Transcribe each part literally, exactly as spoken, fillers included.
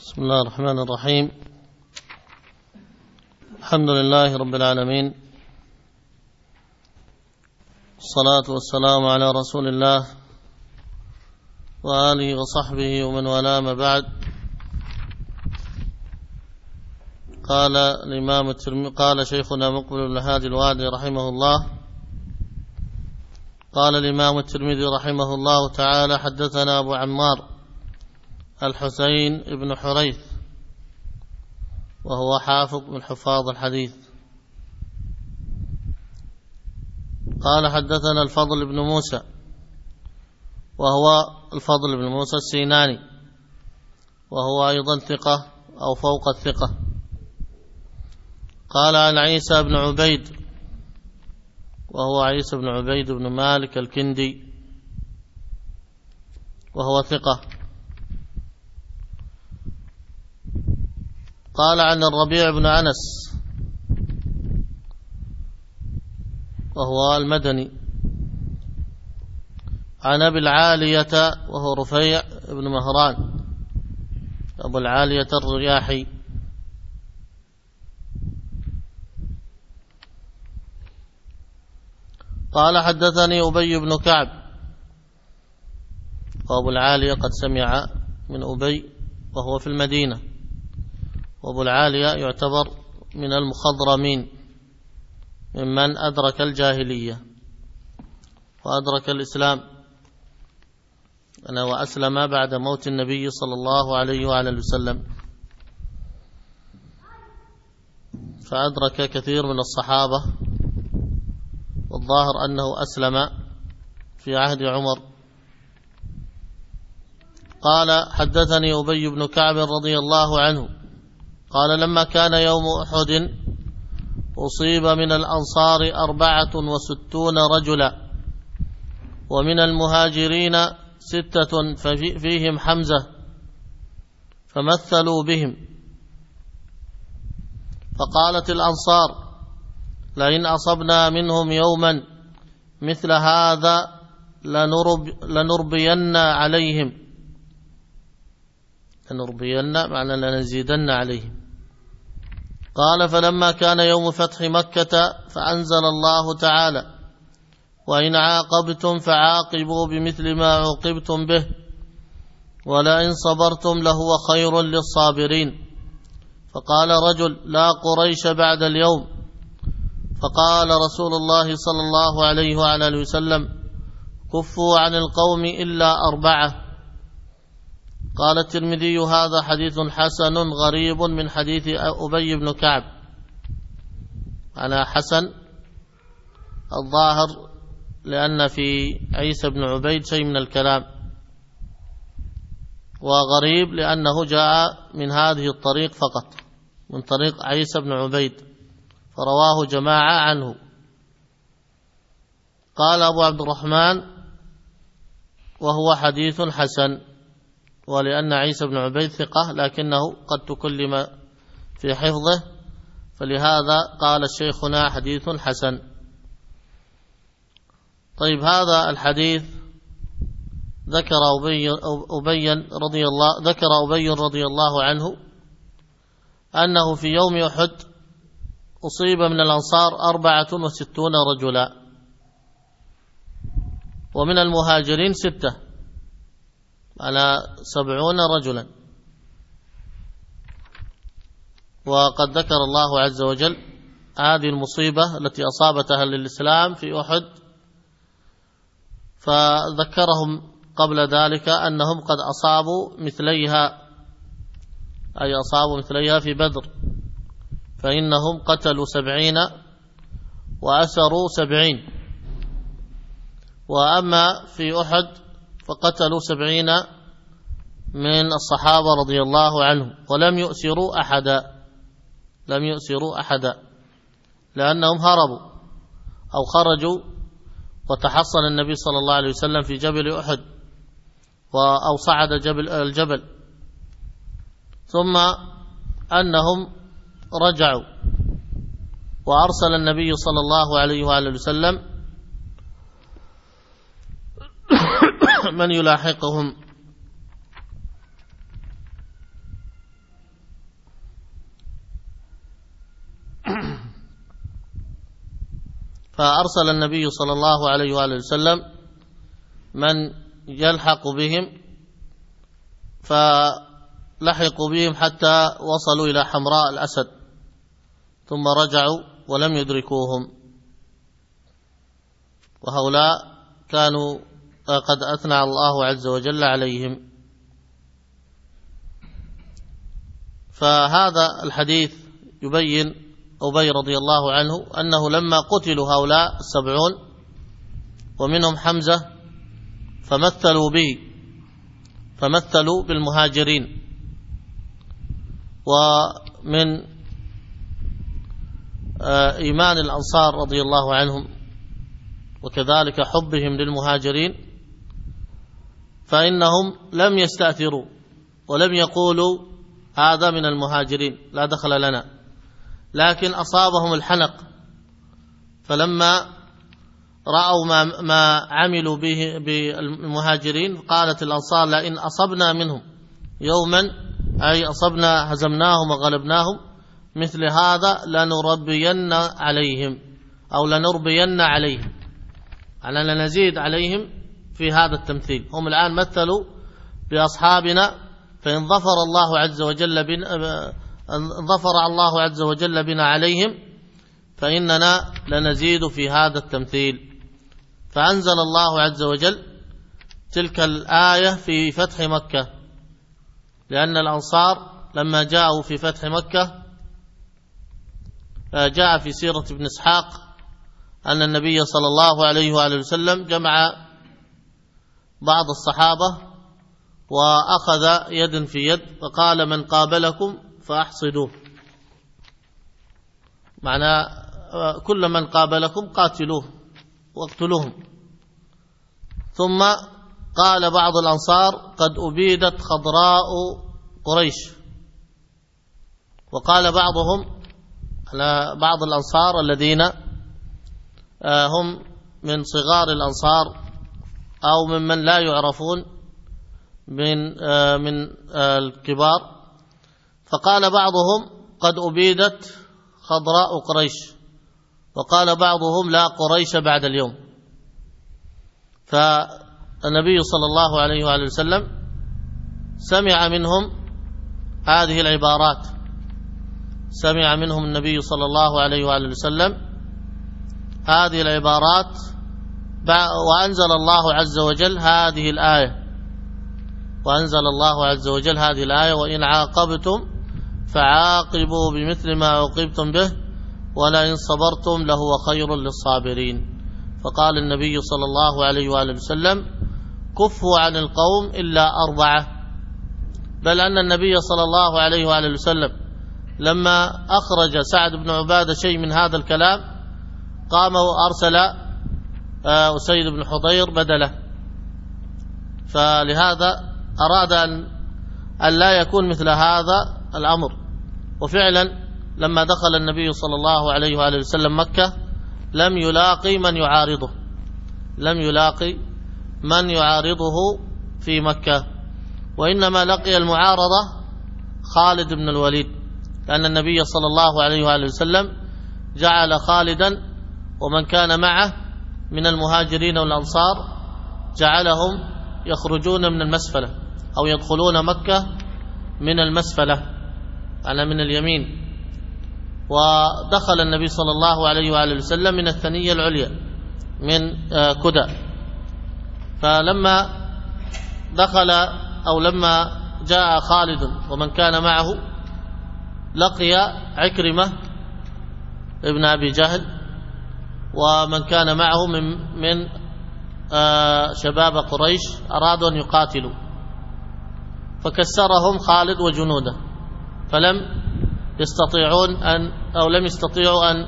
بسم الله الرحمن الرحيم. الحمد لله رب العالمين، الصلاة والسلام على رسول الله وآله وصحبه ومن والاه، ما بعد. قال الإمام الترمذي قال شيخنا مقبل بن هادي الوادي رحمه الله قال الإمام الترمذي رحمه الله تعالى: حدثنا أبو عمار الحسين بن حريث، وهو حافظ من حفاظ الحديث. قال حدثنا الفضل بن موسى، وهو الفضل بن موسى السيناني، وهو أيضا ثقة أو فوق الثقة. قال عن عيسى بن عبيد، وهو عيسى بن عبيد بن مالك الكندي، وهو ثقة. قال عن الربيع بن أنس، وهو المدني، عن أبي العالية، وهو رفيع بن مهران، أبو العالية الرياحي. قال حدثني أبي بن كعب، وأبو العالية قد سمع من أبي وهو في المدينة، وأبو العالية يعتبر من المخضرمين ممن أدرك الجاهلية وأدرك الإسلام، أنا وأسلم بعد موت النبي صلى الله عليه وعلى وسلم، فأدرك كثير من الصحابة، والظاهر أنه أسلم في عهد عمر. قال حدثني أبي بن كعب رضي الله عنه قال: لما كان يوم أحد أصيب من الأنصار أربعة وستون رجلا، ومن المهاجرين ستة فيهم حمزة، فمثلوا بهم. فقالت الأنصار: لئن أصبنا منهم يوما مثل هذا لنرب لنربين عليهم، لنربين معنى لنزيدن عليهم. قال: فلما كان يوم فتح مكة فأنزل الله تعالى: وإن عاقبتم فعاقبوا بمثل ما عوقبتم به ولئن صبرتم لهو خير للصابرين. فقال رجل: لا قريش بعد اليوم. فقال رسول الله صلى الله عليه وعلى وسلم: كفوا عن القوم إلا أربعة. قال الترمذي: هذا حديث حسن غريب من حديث أبي بن كعب. أنا حسن الظاهر لأن في عيسى بن عبيد شيء من الكلام، وغريب لأنه جاء من هذه الطريق فقط، من طريق عيسى بن عبيد، فرواه جماعة عنه. قال أبو عبد الرحمن: وهو حديث حسن، ولأن عيسى بن عبيد ثقة لكنه قد تكلم في حفظه، فلهذا قال الشيخنا حديث حسن. طيب، هذا الحديث ذكر أبي, أبي رضي الله ذكر أبي رضي الله عنه أنه في يوم أحد أصيب من الأنصار أربعة وستون رجلا، ومن المهاجرين ستة، على سبعون رجلا. وقد ذكر الله عز وجل هذه المصيبة التي أصابت أهل الإسلام في أحد، فذكرهم قبل ذلك أنهم قد أصابوا مثليها، أي أصابوا مثليها في بدر، فإنهم قتلوا سبعين وأسروا سبعين. وأما في أحد فقتلوا سبعين من الصحابة رضي الله عنهم، ولم يؤسروا أحدا، لم يؤسروا أحدا لأنهم هربوا أو خرجوا، وتحصن النبي صلى الله عليه وسلم في جبل أحد أو صعد جبل الجبل، ثم أنهم رجعوا، وأرسل النبي صلى الله عليه وآله وسلم من يلاحقهم فأرسل النبي صلى الله عليه وآله وسلم من يلحق بهم، فلحقوا بهم حتى وصلوا إلى حمراء الأسد، ثم رجعوا ولم يدركوهم، وهؤلاء كانوا قد أثنى الله عز وجل عليهم. فهذا الحديث يبين أبي رضي الله عنه أنه لما قتلوا هؤلاء السبعون ومنهم حمزة فمثلوا به فمثلوا بالمهاجرين، ومن إيمان الأنصار رضي الله عنهم وكذلك حبهم للمهاجرين فإنهم لم يستأثروا ولم يقولوا هذا من المهاجرين لا دخل لنا، لكن أصابهم الحنق، فلما رأوا ما, ما عملوا به بالمهاجرين قالت الأنصار لئن أصبنا منهم يوما، أي أصبنا هزمناهم وغلبناهم مثل هذا لنربين عليهم أو لنربين عليهم، على لنزيد عليهم في هذا التمثيل. هم الآن مثلوا بأصحابنا، فإن ظفر الله عز وجل بنا ظفر الله عز وجل بنا عليهم فإننا لنزيد في هذا التمثيل. فأنزل الله عز وجل تلك الآية في فتح مكة، لأن الأنصار لما جاءوا في فتح مكة جاء في سيرة ابن إسحاق أن النبي صلى الله عليه وآله وسلم جمع بعض الصحابة وأخذ يد في يد فقال من قابلكم فأحصدوه، معنى كل من قابلكم قاتلوه واقتلوهم. ثم قال بعض الأنصار قد أبيدت خضراء قريش، وقال بعضهم على بعض الأنصار الذين هم من صغار الأنصار أو ممن لا يعرفون من من الكبار، فقال بعضهم قد أبيدت خضراء قريش، وقال بعضهم لا قريش بعد اليوم. فالنبي صلى الله عليه وآله وسلم سمع منهم هذه العبارات، سمع منهم النبي صلى الله عليه وآله وسلم هذه العبارات، وأنزل الله عز وجل هذه الآية وأنزل الله عز وجل هذه الآية وإن عاقبتم فعاقبوا بمثل ما عوقبتم به ولئن صبرتم لهو خير للصابرين. فقال النبي صلى الله عليه وآله وسلم كفوا عن القوم إلا أربعة، بل أن النبي صلى الله عليه وآله وسلم لما أخرج سعد بن عبادة شيء من هذا الكلام قام وأرسل أسيد بن حضير بدله، فلهذا أراد أن لا يكون مثل هذا الأمر. وفعلا لما دخل النبي صلى الله عليه وآله وسلم مكة لم يلاقي من يعارضه لم يلاقي من يعارضه في مكة، وإنما لقي المعارضة خالد بن الوليد، لأن النبي صلى الله عليه وآله وسلم جعل خالدا ومن كان معه من المهاجرين والأنصار جعلهم يخرجون من المسفلة أو يدخلون مكة من المسفلة على من اليمين، ودخل النبي صلى الله عليه وآله وسلم من الثنية العليا من كدى. فلما دخل أو لما جاء خالد ومن كان معه لقي عكرمة ابن أبي جهل ومن كان معه من, من شباب قريش أرادوا أن يقاتلوا، فكسرهم خالد وجنوده، فلم يستطيعون أن أو لم يستطيعوا أن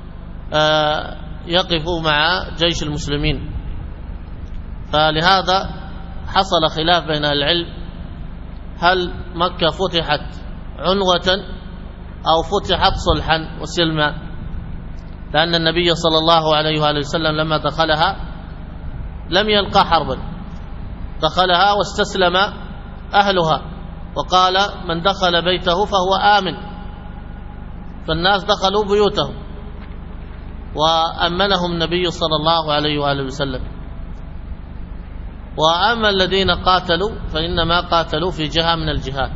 يقفوا مع جيش المسلمين. فلهذا حصل خلاف بين العلم هل مكة فتحت عنوة أو فتحت صلحا وسلما، لأن النبي صلى الله عليه وآله وسلم لما دخلها لم يلقى حربا، دخلها واستسلم أهلها وقال من دخل بيته فهو آمن، فالناس دخلوا بيوتهم وأمنهم النبي صلى الله عليه وآله وسلم. وأما الذين قاتلوا فإنما قاتلوا في جهة من الجهات،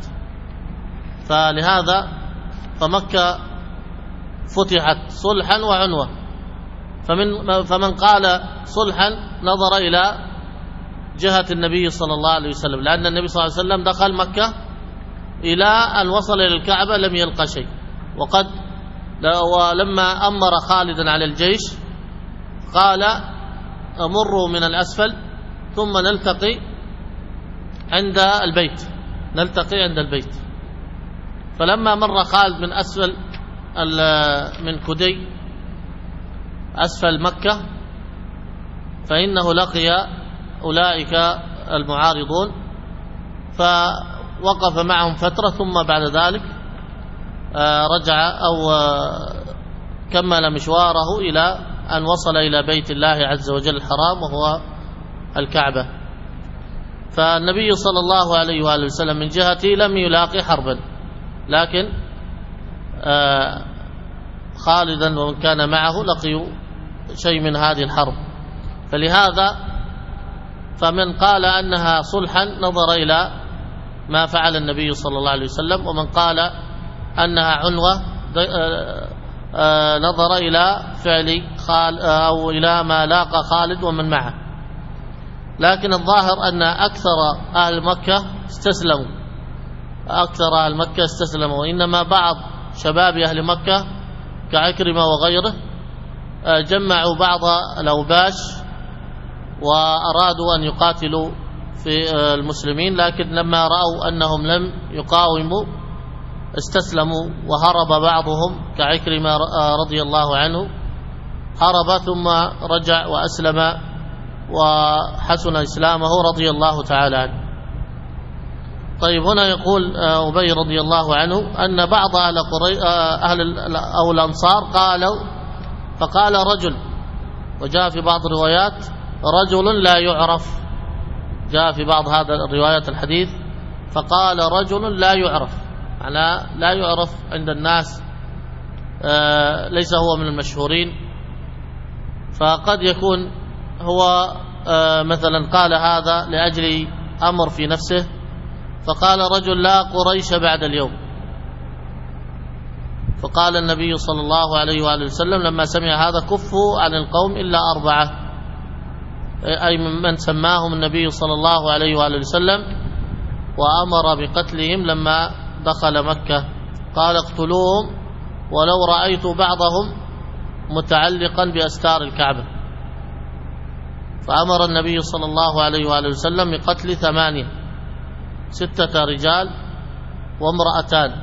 فلهذا فمكة فتحت صلحا وعنوة، فمن فمن قال صلحا نظر إلى جهة النبي صلى الله عليه وسلم، لأن النبي صلى الله عليه وسلم دخل مكة إلى أن وصل إلى الكعبة لم يلقى شيء. وقد ولما أمر خالدا على الجيش قال أمروا من الأسفل ثم نلتقي عند البيت نلتقي عند البيت. فلما مر خالد من أسفل من كدي أسفل مكة فإنه لقي أولئك المعارضون فوقف معهم فترة، ثم بعد ذلك رجع أو كمل مشواره إلى أن وصل إلى بيت الله عز وجل الحرام وهو الكعبة. فالنبي صلى الله عليه وآله وسلم من جهته لم يلاقي حربا، لكن خالدا ومن كان معه لقيوا شيء من هذه الحرب. فلهذا فمن قال أنها صلحا نظر إلى ما فعل النبي صلى الله عليه وسلم، ومن قال أنها عنوة نظر إلى فعل خالد أو إلى ما لاقى خالد ومن معه. لكن الظاهر أن أكثر أهل مكة استسلموا أكثر أهل مكة استسلموا وإنما بعض شباب أهل مكة كعكرمة وغيره جمعوا بعض الأوباش وأرادوا أن يقاتلوا في المسلمين، لكن لما رأوا أنهم لم يقاوموا استسلموا وهرب بعضهم كعكرمة رضي الله عنه، هرب ثم رجع وأسلم وحسن إسلامه رضي الله تعالى عنه. طيب هنا يقول أبي رضي الله عنه أن بعض أهل, أهل أو الأنصار قالوا فقال رجل، وجاء في بعض الروايات رجل لا يعرف، جاء في بعض هذا الروايات الحديث فقال رجل لا يعرف، معناه لا يعرف عند الناس، ليس هو من المشهورين. فقد يكون هو مثلا قال هذا لأجل أمر في نفسه، فقال رجل لا قريش بعد اليوم. فقال النبي صلى الله عليه وآله وسلم لما سمع هذا كفوا عن القوم إلا أربعة، أي من سماهم النبي صلى الله عليه وآله وسلم وأمر بقتلهم لما دخل مكة، قال اقتلوهم ولو رأيت بعضهم متعلقا بأستار الكعبة. فأمر النبي صلى الله عليه وآله وسلم بقتل ثمانية، ستة رجال وامرأتان،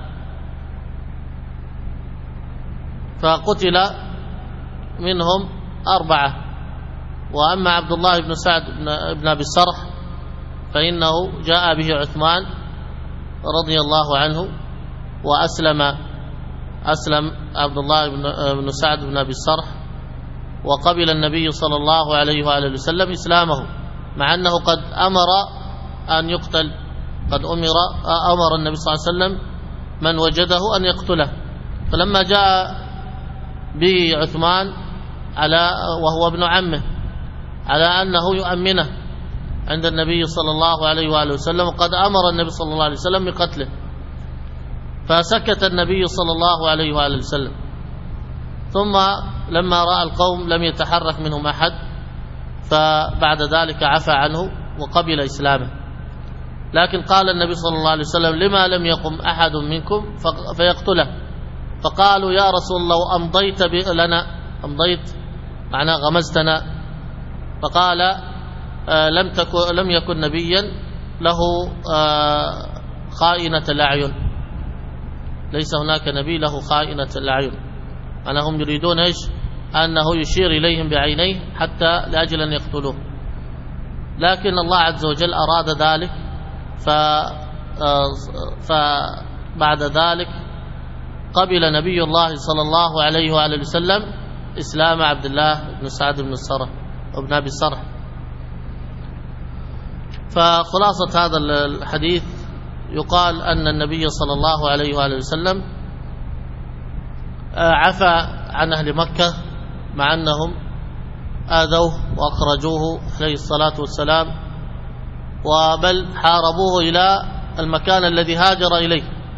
فقتل منهم أربعة. وأما عبد الله بن سعد بن أبي السرح فإنه جاء به عثمان رضي الله عنه وأسلم أسلم عبد الله بن سعد بن أبي السرح، وقبل النبي صلى الله عليه وآله وسلم إسلامه، مع أنه قد أمر أن يقتل، قد أمر أمر النبي صلى الله عليه وسلم من وجده أن يقتله. فلما جاء به عثمان على وهو ابن عمه على أنه يؤمنه عند النبي صلى الله عليه وآله وسلم، قد أمر النبي صلى الله عليه وسلم بقتله، فسكت النبي صلى الله عليه وآله وسلم. ثم لما رأى القوم لم يتحرك منهم أحد، فبعد ذلك عفى عنه وقبل إسلامه. لكن قال النبي صلى الله عليه وسلم لما لم يقم أحد منكم فيقتله؟ فقالوا يا رسول الله أمضيت لنا، أمضيت معناه غمزتنا. فقال آه لم تكن لم يكن نبيا له آه خائنة الأعين، ليس هناك نبي له خائنة الأعين، أنهم يريدون إيش؟ أنه يشير إليهم بعينيه حتى لأجل أن يقتلوه. لكن الله عز وجل أراد ذلك، فبعد ذلك قبل نبي الله صلى الله عليه وآله وسلم إسلام عبد الله بن سعد بن السرح وابن أبي السرح. فخلاصة هذا الحديث يقال أن النبي صلى الله عليه وآله وسلم عفى عن أهل مكة مع أنهم آذوه وأخرجوه عليه الصلاة والسلام، وبل حاربوه إلى المكان الذي هاجر إليه.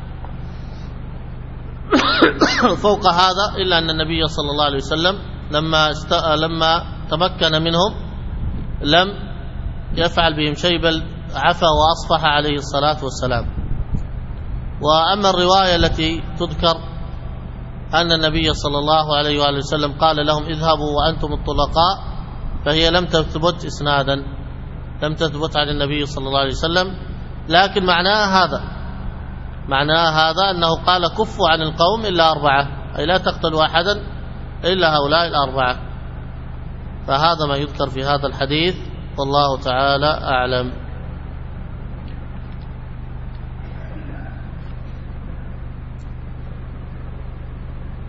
فوق هذا إلا أن النبي صلى الله عليه وسلم لما است... لما تمكن منهم لم يفعل بهم شيء، بل عفا وأصفح عليه الصلاة والسلام. وأما الرواية التي تذكر أن النبي صلى الله عليه وآله وسلم قال لهم اذهبوا وأنتم الطلقاء، فهي لم تثبت إسنادا، لم تثبت عن النبي صلى الله عليه وسلم، لكن معناها هذا معناها هذا أنه قال كفوا عن القوم إلا أربعة، أي لا تقتلوا أحدا إلا هؤلاء الأربعة. فهذا ما يذكر في هذا الحديث، والله تعالى أعلم.